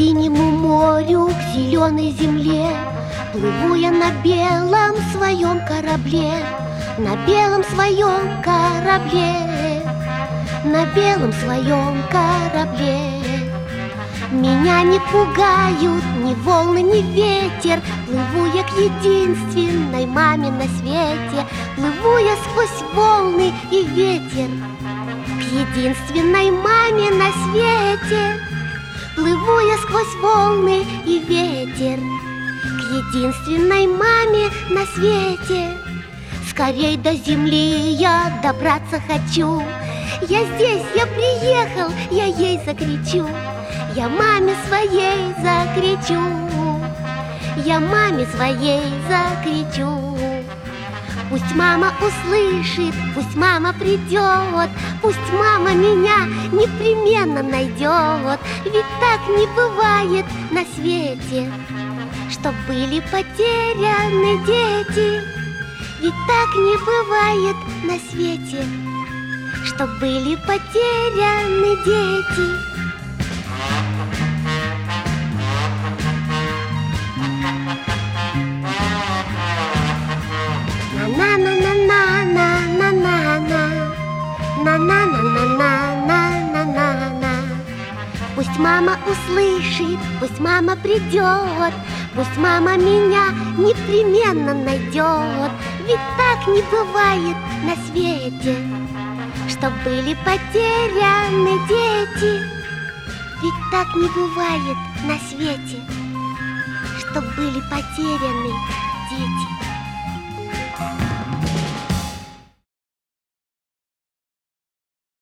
синему морю, к зеленой земле плыву я на белом своем корабле, на белом своем корабле, на белом своем корабле. Меня не пугают ни волны, ни ветер. Плыву я к единственной маме на свете. Плыву я сквозь волны и ветер к единственной маме на свете. Плыву я сквозь волны и ветер к единственной маме на свете. Скорей до земли я добраться хочу. Я здесь, я приехал, я ей закричу. Я маме своей закричу, я маме своей закричу. Пусть мама услышит, пусть мама придет, пусть мама меня непременно найдет. Ведь так не бывает на свете, чтоб были потеряны дети. Ведь так не бывает на свете, чтоб были потеряны дети. Пусть мама услышит, пусть мама придет, пусть мама меня непременно найдет. Ведь так не бывает на свете, чтоб были потеряны дети. Ведь так не бывает на свете, чтоб были потеряны дети.